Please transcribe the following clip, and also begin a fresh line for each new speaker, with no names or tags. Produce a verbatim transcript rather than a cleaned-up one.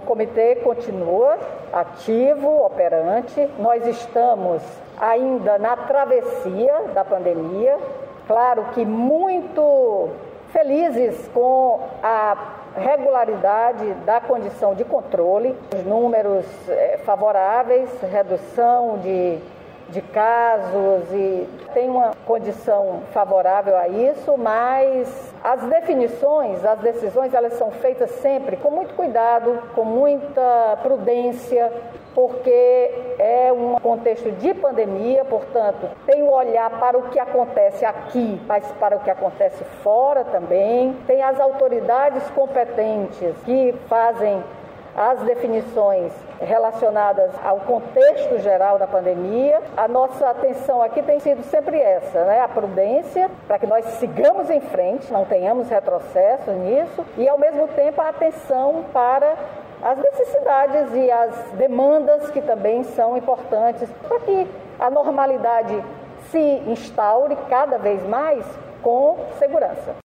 comitê continua ativo, operante. Nós estamos ainda na travessia da pandemia. Claro que muito felizes com a regularidade da condição de controle, os números é, favoráveis, redução de, de casos e tem uma condição favorável a isso, mas as definições, as decisões, elas são feitas sempre com muito cuidado, com muita prudência, porque é um contexto de pandemia, portanto, tem o olhar para o que acontece aqui, mas para o que acontece fora também. Tem as autoridades competentes que fazem as definições relacionadas ao contexto geral da pandemia. A nossa atenção aqui tem sido sempre essa, né? A prudência, para que nós sigamos em frente, não tenhamos retrocesso nisso, e ao mesmo tempo a atenção para as necessidades e as demandas que também são importantes para que a normalidade se instaure cada vez mais com segurança.